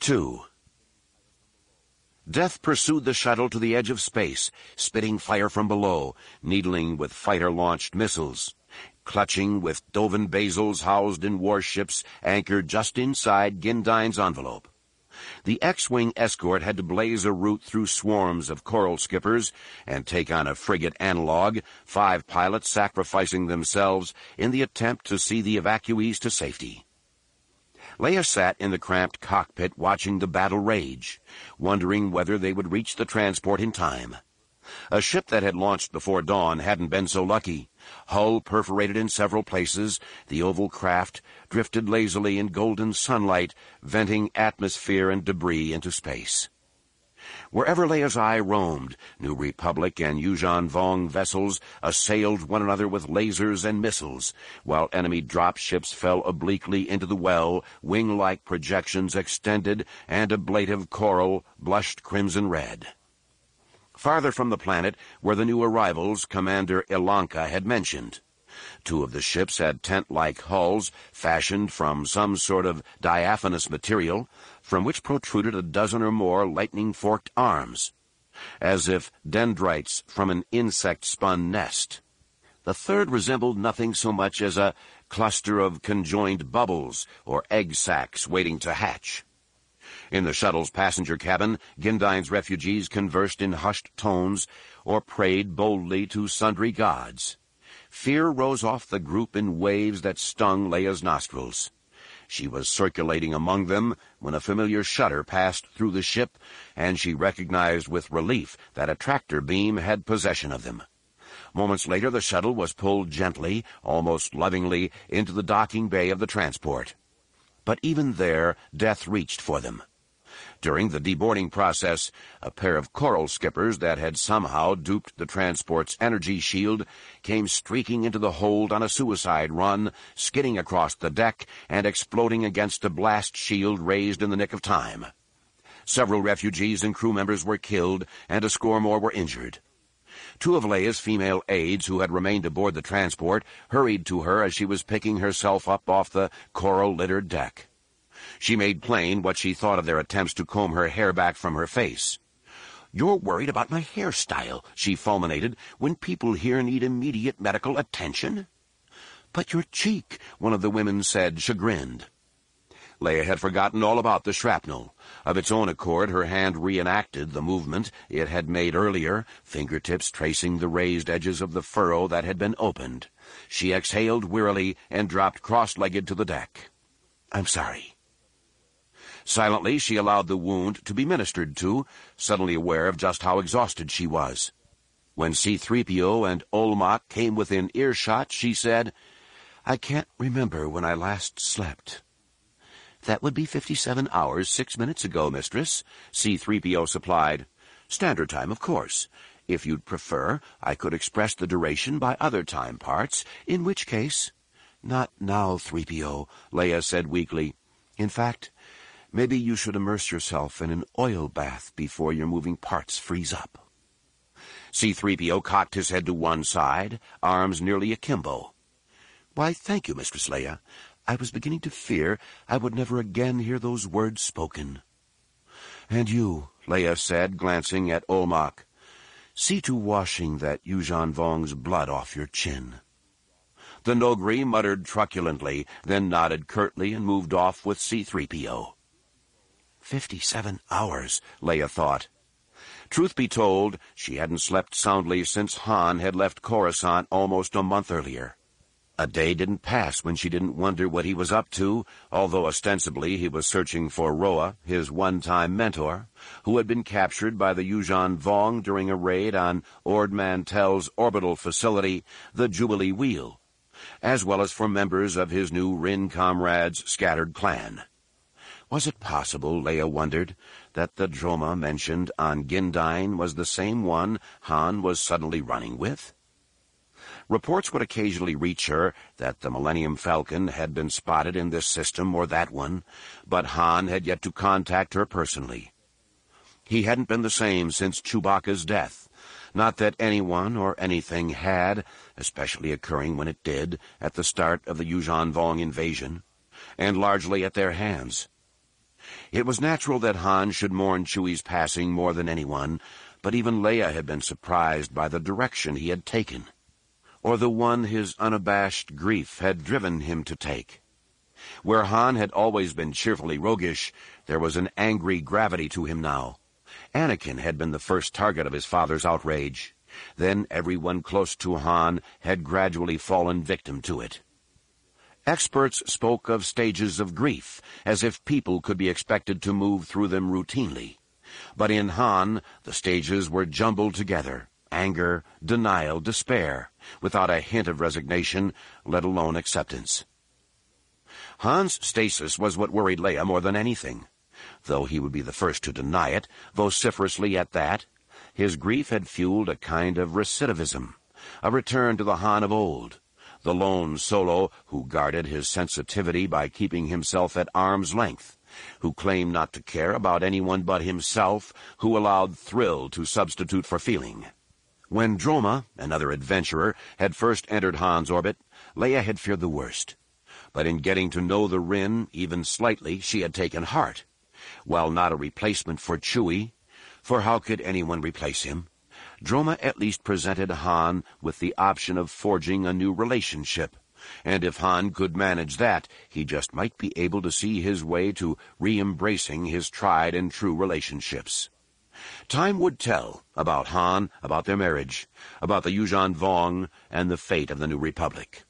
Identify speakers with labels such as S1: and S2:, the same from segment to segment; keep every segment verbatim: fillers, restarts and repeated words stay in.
S1: two. Death pursued the shuttle to the edge of space, spitting fire from below, needling with fighter-launched missiles, clutching with Dovin Basils housed in warships anchored just inside Gindyne's envelope. The X-Wing escort had to blaze a route through swarms of coral skippers and take on a frigate analog, five pilots sacrificing themselves in the attempt to see the evacuees to safety. Leia sat in the cramped cockpit watching the battle rage, wondering whether they would reach the transport in time. A ship that had launched before dawn hadn't been so lucky. Hull perforated in several places, the oval craft drifted lazily in golden sunlight, venting atmosphere and debris into space. Wherever Leia's eye roamed, New Republic and Yuuzhan Vong vessels assailed one another with lasers and missiles, while enemy dropships fell obliquely into the well, wing-like projections extended, and ablative coral blushed crimson red. Farther from the planet were the new arrivals Commander Ilanka had mentioned. Two of the ships had tent-like hulls fashioned from some sort of diaphanous material, from which protruded a dozen or more lightning-forked arms, as if dendrites from an insect-spun nest. The third resembled nothing so much as a cluster of conjoined bubbles or egg sacs waiting to hatch. In the shuttle's passenger cabin, Gindyne's refugees conversed in hushed tones or prayed boldly to sundry gods. Fear rose off the group in waves that stung Leia's nostrils. She was circulating among them when a familiar shudder passed through the ship, and she recognized with relief that a tractor beam had possession of them. Moments later, the shuttle was pulled gently, almost lovingly, into the docking bay of the transport. But even there, death reached for them. During the deboarding process, a pair of coral skippers that had somehow duped the transport's energy shield came streaking into the hold on a suicide run, skidding across the deck and exploding against a blast shield raised in the nick of time. Several refugees and crew members were killed, and a score more were injured. Two of Leia's female aides who had remained aboard the transport hurried to her as she was picking herself up off the coral-littered deck. She made plain what she thought of their attempts to comb her hair back from her face. "You're worried about my hairstyle," she fulminated, "when people here need immediate medical attention?" "But your cheek," one of the women said, chagrined. Leia had forgotten all about the shrapnel. Of its own accord, her hand reenacted the movement it had made earlier, fingertips tracing the raised edges of the furrow that had been opened. She exhaled wearily and dropped cross-legged to the deck. "I'm sorry." Silently, she allowed the wound to be ministered to, suddenly aware of just how exhausted she was. When C three P O and Olmec came within earshot, she said, "I can't remember when I last slept." "That would be fifty-seven hours, six minutes ago, mistress," C three P O supplied. "Standard time, of course. If you'd prefer, I could express the duration by other time parts, in which case—" "Not now, three P O, Leia said weakly. "In fact, maybe you should immerse yourself in an oil bath before your moving parts freeze up." C three P O cocked his head to one side, arms nearly akimbo. "Why, thank you, Mistress Leia. I was beginning to fear I would never again hear those words spoken." "And you," Leia said, glancing at Olmec, "see to washing that Yuuzhan Vong's blood off your chin." The Nogri muttered truculently, then nodded curtly and moved off with C three P O. Fifty-seven hours, Leia thought. Truth be told, she hadn't slept soundly since Han had left Coruscant almost a month earlier. A day didn't pass when she didn't wonder what he was up to, although ostensibly he was searching for Roa, his one-time mentor, who had been captured by the Yuuzhan Vong during a raid on Ord Mantell's orbital facility, the Jubilee Wheel, as well as for members of his new Rin comrades' scattered clan. Was it possible, Leia wondered, that the Droma mentioned on Gindyne was the same one Han was suddenly running with? Reports would occasionally reach her that the Millennium Falcon had been spotted in this system or that one, but Han had yet to contact her personally. He hadn't been the same since Chewbacca's death. Not that anyone or anything had, especially occurring when it did, at the start of the Yuuzhan Vong invasion, and largely at their hands. It was natural that Han should mourn Chewie's passing more than anyone, but even Leia had been surprised by the direction he had taken, or the one his unabashed grief had driven him to take. Where Han had always been cheerfully roguish, there was an angry gravity to him now. Anakin had been the first target of his father's outrage. Then everyone close to Han had gradually fallen victim to it. Experts spoke of stages of grief, as if people could be expected to move through them routinely. But in Han, the stages were jumbled together: anger, denial, despair, without a hint of resignation, let alone acceptance. Han's stasis was what worried Leia more than anything. Though he would be the first to deny it, vociferously at that, his grief had fueled a kind of recidivism, a return to the Han of old, the lone Solo who guarded his sensitivity by keeping himself at arm's length, who claimed not to care about anyone but himself, who allowed thrill to substitute for feeling. When Droma, another adventurer, had first entered Han's orbit, Leia had feared the worst. But in getting to know the Rin, even slightly, she had taken heart. While not a replacement for Chewie, for how could anyone replace him, Droma at least presented Han with the option of forging a new relationship, and if Han could manage that, he just might be able to see his way to re-embracing his tried-and-true relationships. Time would tell about Han, about their marriage, about the Yuuzhan Vong, and the fate of the New Republic.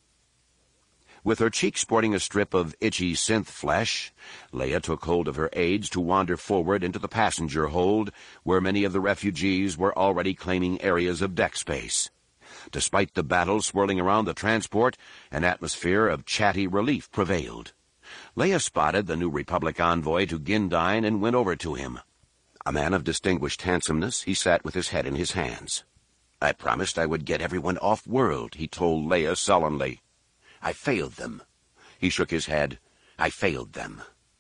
S1: With her cheek sporting a strip of itchy synth flesh, Leia took hold of her aides to wander forward into the passenger hold, where many of the refugees were already claiming areas of deck space. Despite the battle swirling around the transport, an atmosphere of chatty relief prevailed. Leia spotted the New Republic envoy to Gindyne and went over to him. A man of distinguished handsomeness, he sat with his head in his hands. "I promised I would get everyone off-world," he told Leia sullenly. "I failed them." He shook his head. "I failed them."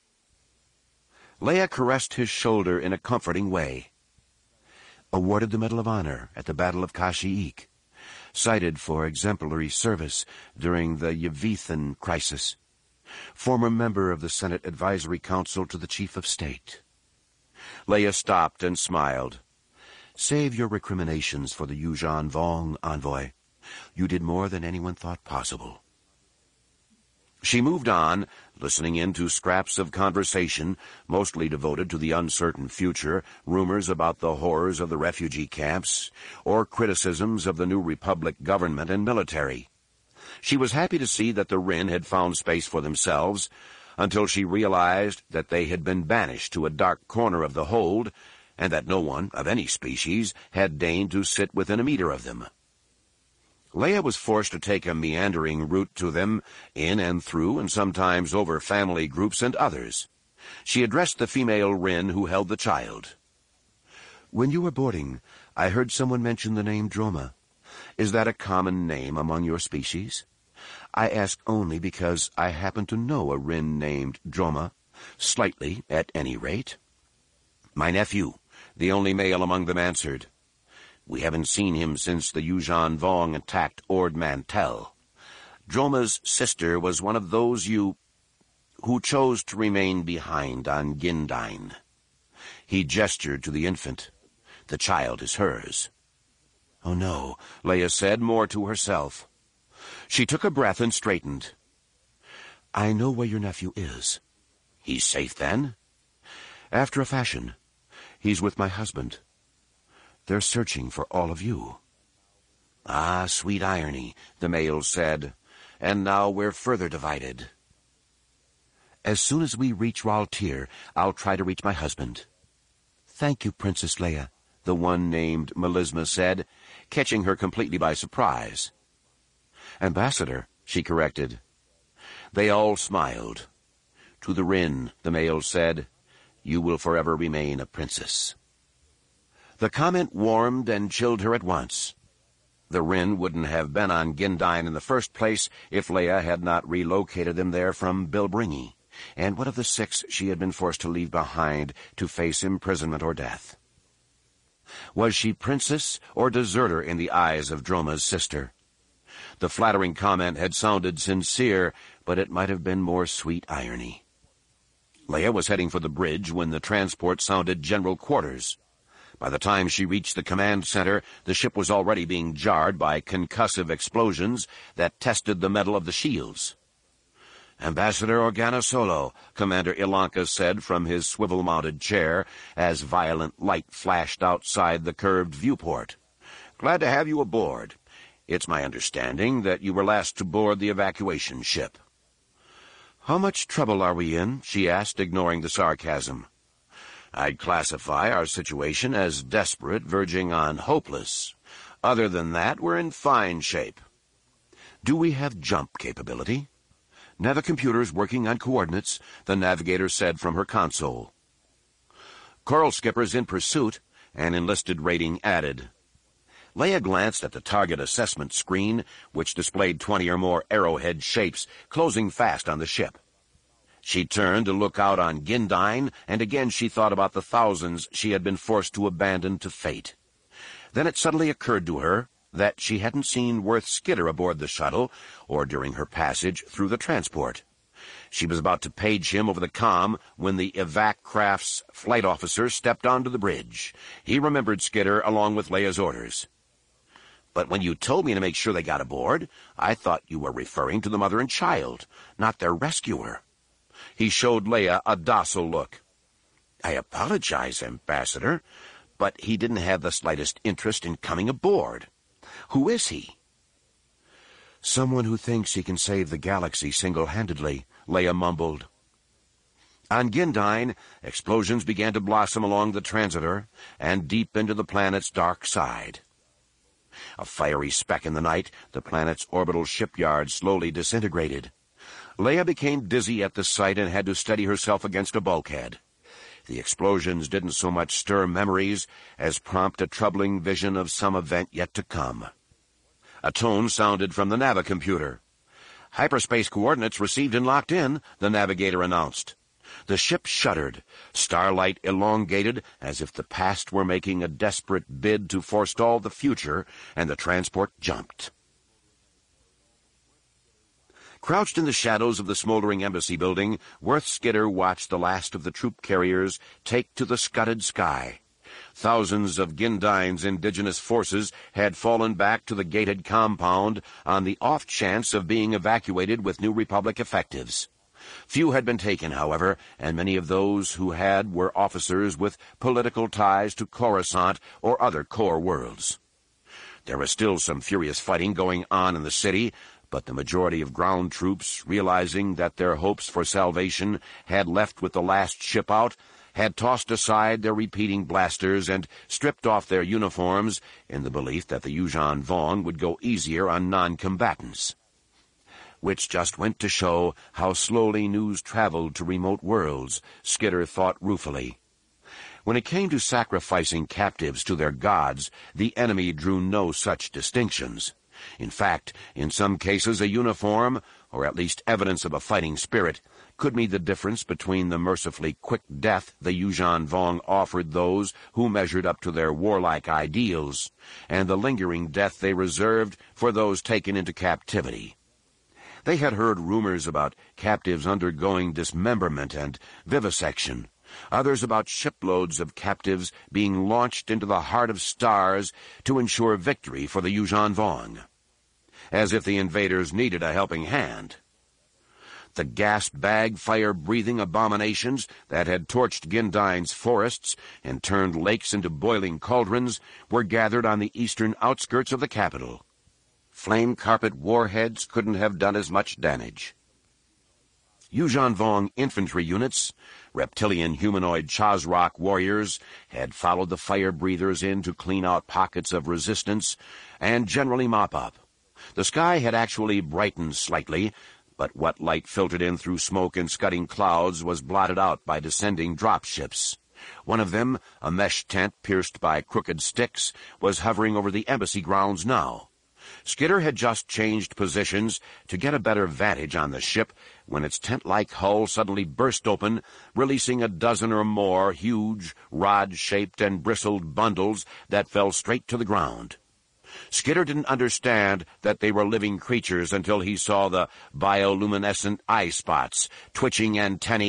S1: Leia caressed his shoulder in a comforting way. Awarded the Medal of Honor at the Battle of Kashyyyk. Cited for exemplary service during the Yavithan crisis. Former member of the Senate Advisory Council to the Chief of State. Leia stopped and smiled. "Save your recriminations for the Yuuzhan Vong, envoy. You did more than anyone thought possible." She moved on, listening in to scraps of conversation, mostly devoted to the uncertain future, rumors about the horrors of the refugee camps, or criticisms of the New Republic government and military. She was happy to see that the Rin had found space for themselves, until she realized that they had been banished to a dark corner of the hold, and that no one, of any species, had deigned to sit within a meter of them. Leia was forced to take a meandering route to them, in and through and sometimes over family groups and others. She addressed the female Rin who held the child. "When you were boarding, I heard someone mention the name Droma. Is that a common name among your species? I ask only because I happen to know a Rin named Droma, slightly, at any rate." "My nephew," the only male among them answered. "We haven't seen him since the Yuuzhan Vong attacked Ord Mantell. Droma's sister was one of those you... who chose to remain behind on Gindyne." He gestured to the infant. "The child is hers." "Oh, no," Leia said, more to herself. She took a breath and straightened. "I know where your nephew is." "He's safe, then?" "After a fashion. He's with my husband. They're searching for all of you." "Ah, sweet irony," the male said. "And now we're further divided." "As soon as we reach Raltir, I'll try to reach my husband." "Thank you, Princess Leia," the one named Melisma said, catching her completely by surprise. "Ambassador," she corrected. They all smiled. "To the Rin," the male said, "you will forever remain a princess." The comment warmed and chilled her at once. The Rin wouldn't have been on Gindyne in the first place if Leia had not relocated them there from Bilbringi, and what of the six she had been forced to leave behind to face imprisonment or death? Was she princess or deserter in the eyes of Droma's sister? The flattering comment had sounded sincere, but it might have been more sweet irony. Leia was heading for the bridge when the transport sounded general quarters. By the time she reached the command center, the ship was already being jarred by concussive explosions that tested the metal of the shields. "Ambassador Organa Solo," Commander Ilanka said from his swivel-mounted chair as violent light flashed outside the curved viewport. "Glad to have you aboard. It's my understanding that you were last to board the evacuation ship." "How much trouble are we in?" she asked, ignoring the sarcasm. "I'd classify our situation as desperate, verging on hopeless. Other than that, we're in fine shape." "Do we have jump capability?" "Navicomputers working on coordinates," the navigator said from her console. "Coral skippers in pursuit," an enlisted rating added. Leia glanced at the target assessment screen, which displayed twenty or more arrowhead shapes closing fast on the ship. She turned to look out on Gindyne, and again she thought about the thousands she had been forced to abandon to fate. Then it suddenly occurred to her that she hadn't seen Worth Skidder aboard the shuttle or during her passage through the transport. She was about to page him over the comm when the evac craft's flight officer stepped onto the bridge. He remembered Skidder along with Leia's orders. "But when you told me to make sure they got aboard, I thought you were referring to the mother and child, not their rescuer." He showed Leia a docile look. "I apologize, Ambassador, but he didn't have the slightest interest in coming aboard. Who is he?" "Someone who thinks he can save the galaxy single-handedly," Leia mumbled. On Gindyne, explosions began to blossom along the transitor and deep into the planet's dark side. A fiery speck in the night, the planet's orbital shipyard slowly disintegrated. Leia became dizzy at the sight and had to steady herself against a bulkhead. The explosions didn't so much stir memories as prompt a troubling vision of some event yet to come. A tone sounded from the navicomputer. "Hyperspace coordinates received and locked in," the navigator announced. The ship shuddered. Starlight elongated as if the past were making a desperate bid to forestall the future, and the transport jumped. Crouched in the shadows of the smoldering embassy building, Worth Skidder watched the last of the troop carriers take to the scudded sky. Thousands of Gindyne's indigenous forces had fallen back to the gated compound on the off chance of being evacuated with New Republic effectives. Few had been taken, however, and many of those who had were officers with political ties to Coruscant or other core worlds. There was still some furious fighting going on in the city, but the majority of ground troops, realizing that their hopes for salvation had left with the last ship out, had tossed aside their repeating blasters and stripped off their uniforms in the belief that the Yuuzhan Vong would go easier on non-combatants. Which just went to show how slowly news traveled to remote worlds, Skidder thought ruefully. When it came to sacrificing captives to their gods, the enemy drew no such distinctions. In fact, in some cases a uniform, or at least evidence of a fighting spirit, could mean the difference between the mercifully quick death the Yuuzhan Vong offered those who measured up to their warlike ideals, and the lingering death they reserved for those taken into captivity. They had heard rumors about captives undergoing dismemberment and vivisection, others about shiploads of captives being launched into the heart of stars to ensure victory for the Yuuzhan Vong. As if the invaders needed a helping hand. The gas-bag, fire-breathing abominations that had torched Gindyne's forests and turned lakes into boiling cauldrons were gathered on the eastern outskirts of the capital. Flame-carpet warheads couldn't have done as much damage. Yuuzhan Vong infantry units, reptilian humanoid Chazrak warriors, had followed the fire-breathers in to clean out pockets of resistance and generally mop up. The sky had actually brightened slightly, but what light filtered in through smoke and scudding clouds was blotted out by descending dropships. One of them, a mesh tent pierced by crooked sticks, was hovering over the embassy grounds now. Skidder had just changed positions to get a better vantage on the ship when its tent-like hull suddenly burst open, releasing a dozen or more huge, rod-shaped and bristled bundles that fell straight to the ground. Skidder didn't understand that they were living creatures until he saw the bioluminescent eye spots, twitching antennae,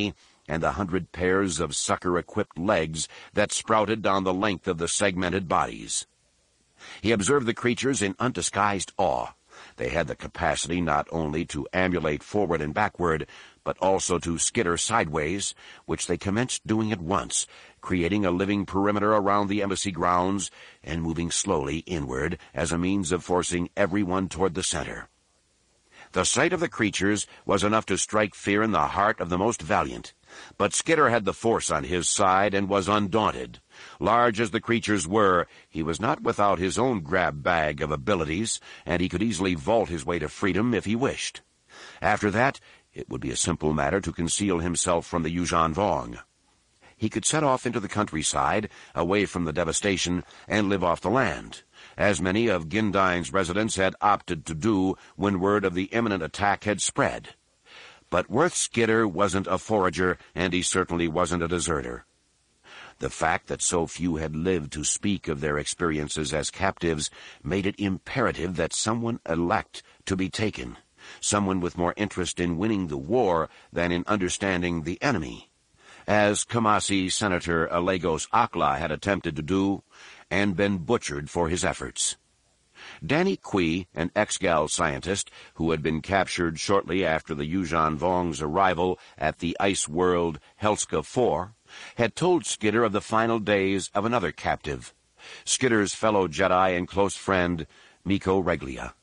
S1: and the hundred pairs of sucker-equipped legs that sprouted down the length of the segmented bodies. He observed the creatures in undisguised awe. They had the capacity not only to ambulate forward and backward, but also to skitter sideways, which they commenced doing at once, creating a living perimeter around the embassy grounds and moving slowly inward as a means of forcing everyone toward the center. The sight of the creatures was enough to strike fear in the heart of the most valiant, but Skitter had the force on his side and was undaunted. Large as the creatures were, he was not without his own grab bag of abilities, and he could easily vault his way to freedom if he wished. After that, it would be a simple matter to conceal himself from the Yuuzhan Vong. He could set off into the countryside, away from the devastation, and live off the land, as many of Gindine's residents had opted to do when word of the imminent attack had spread. But Worth Skitter wasn't a forager, and he certainly wasn't a deserter. The fact that so few had lived to speak of their experiences as captives made it imperative that someone elect to be taken, someone with more interest in winning the war than in understanding the enemy, as Kamasi Senator Alagos Akla had attempted to do, and been butchered for his efforts. Danny Kui, an ex-Gal scientist who had been captured shortly after the Yuuzhan Vong's arrival at the ice world Helska four, had told Skitter of the final days of another captive, Skitter's fellow Jedi and close friend, Miko Reglia.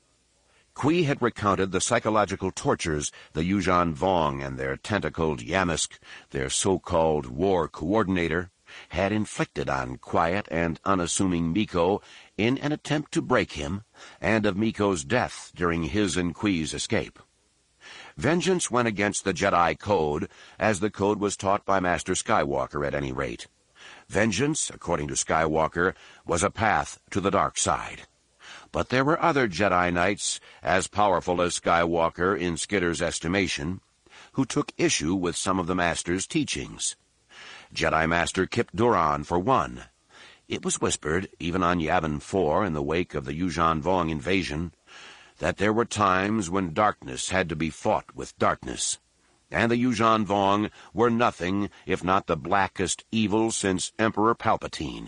S1: Kui had recounted the psychological tortures the Yuuzhan Vong and their tentacled Yamsk, their so-called war coordinator, had inflicted on quiet and unassuming Miko in an attempt to break him, and of Miko's death during his and Kui's escape. Vengeance went against the Jedi Code, as the code was taught by Master Skywalker at any rate. Vengeance, according to Skywalker, was a path to the dark side. But there were other Jedi Knights, as powerful as Skywalker in Skitter's estimation, who took issue with some of the Master's teachings. Jedi Master Kip Duran, for one. It was whispered, even on Yavin four in the wake of the Yuuzhan Vong invasion, that there were times when darkness had to be fought with darkness, and the Yuuzhan Vong were nothing if not the blackest evil since Emperor Palpatine.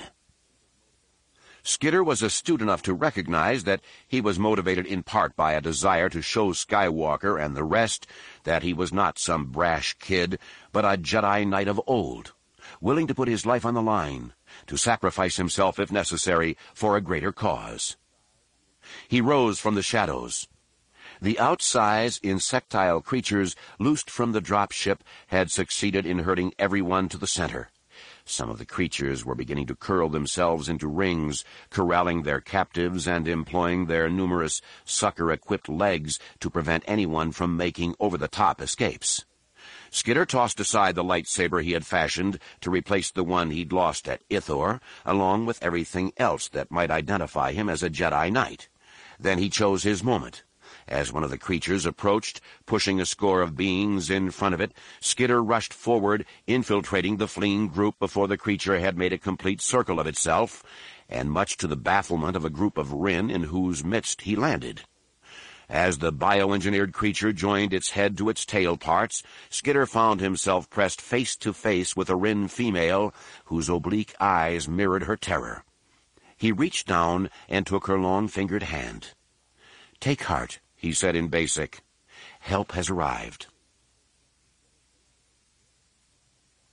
S1: Skitter was astute enough to recognize that he was motivated in part by a desire to show Skywalker and the rest that he was not some brash kid, but a Jedi Knight of old, willing to put his life on the line, to sacrifice himself if necessary for a greater cause. He rose from the shadows. The outsize, insectile creatures loosed from the drop ship had succeeded in herding everyone to the center. Some of the creatures were beginning to curl themselves into rings, corralling their captives and employing their numerous sucker-equipped legs to prevent anyone from making over-the-top escapes. Skitter tossed aside the lightsaber he had fashioned to replace the one he'd lost at Ithor, along with everything else that might identify him as a Jedi Knight. Then he chose his moment. As one of the creatures approached, pushing a score of beings in front of it, Skitter rushed forward, infiltrating the fleeing group before the creature had made a complete circle of itself, and much to the bafflement of a group of Rin in whose midst he landed. As the bioengineered creature joined its head to its tail parts, Skitter found himself pressed face to face with a Rin female whose oblique eyes mirrored her terror. He reached down and took her long-fingered hand. "Take heart," he said in Basic. "Help has arrived."